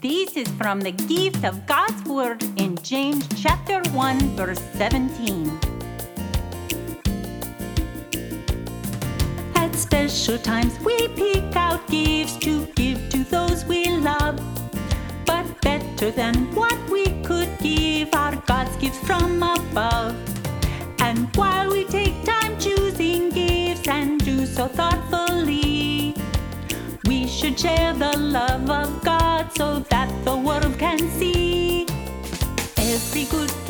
This is from the gift of God's Word in James chapter 1, verse 17. At special times we pick out gifts to give to those we love. But better than what we could give are God's gifts from above. And while we take time choosing gifts and do so thoughtfully, we should share the love of God so that the world can see. Every good